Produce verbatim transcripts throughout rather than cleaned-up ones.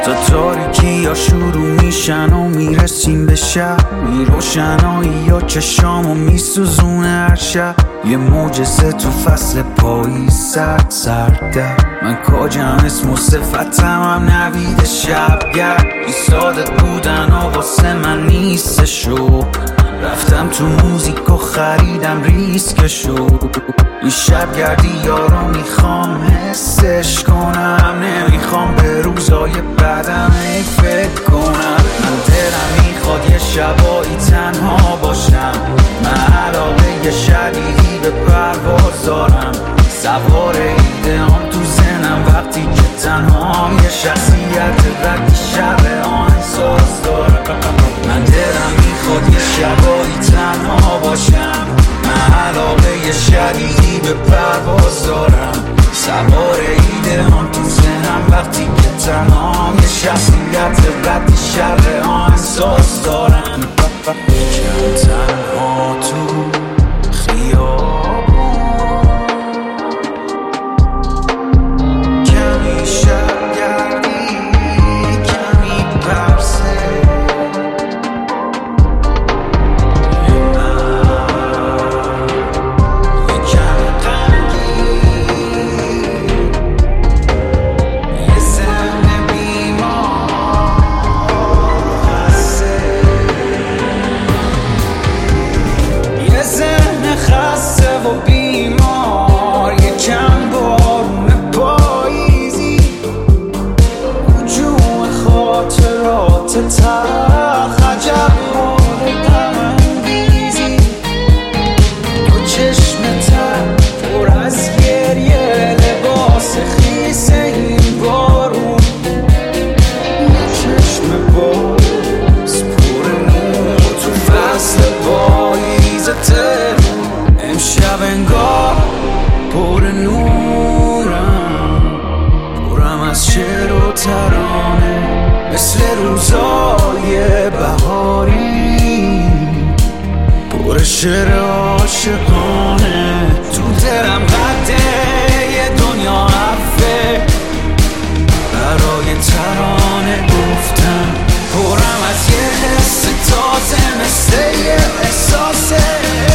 تا تاریکی یا شروع میشن و میرسیم به شب، میروشنایی یا چشامو میسوزونه هر شب. یه معجزه تو فصل پاییز سرد سرده، من کاجم اسم و صفتم هم نوید شبگرد. بی صادق بودن و واسه من نیستشو، رفتم تو موزیک و خریدم ریسکشو. این شبگردی یارو میخوام حسش کنم، نمیخوام به روزای بعدم ای فکر کنم. من دلم میخواد یه شبایی تنها باشم، من علاقه شدیدی به پرواز دارم. سوار ایده هم تو زنم وقتی که تنها یه شخصیت رکی شب آهنگساز دارم. من دلم میخواد یه شبایی تنها باشم، من علاقه شدیدی به پرواز دارم. سوار ایده هم تو زنم وقتی که تنها یه شخصیت رکی شب آهنگساز دارم. یکم تنها تو خیابون، کمی شبگردی کمی پرسه، یه من یه کمی غمگین، یه ذهن بیمار خسته، یه ذهن خسته و بیمار، یه کم بارون پاییزی، هجوم خاطرات تلخ، عجب حال غم انگیزی. دو چشم تر پر از گریه، لباس خیس این بارون، یه چشم باز پر نور تو فصل پاییز تهرون. امشب انگار پر نورم، پرم از شعر و ترانه، مثل روزای بهاری، پر شعر عاشقانه. تو دلم قده یه دنیا عفه، برای ترانه گفتم. پرم از یه حس تازه مثل یه احساسه،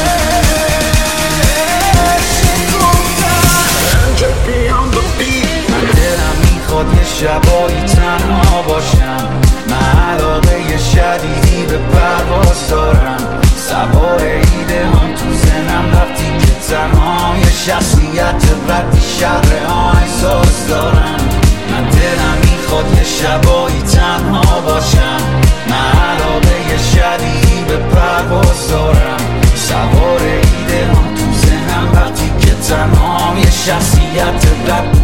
یه شبایی تنها باشم، من علاقه شدیدی به پرواز دارم. سوار ایده هم تو زنم وقتی که تنها یه شخصیت ردی شهر آهنگساز دارم. من دلم میخواد یه شبایی تنها باشم، من علاقه شدیدی به پرواز دارم. سوار ایده هم تو زنم وقتی که تنها یه شخصیت ردی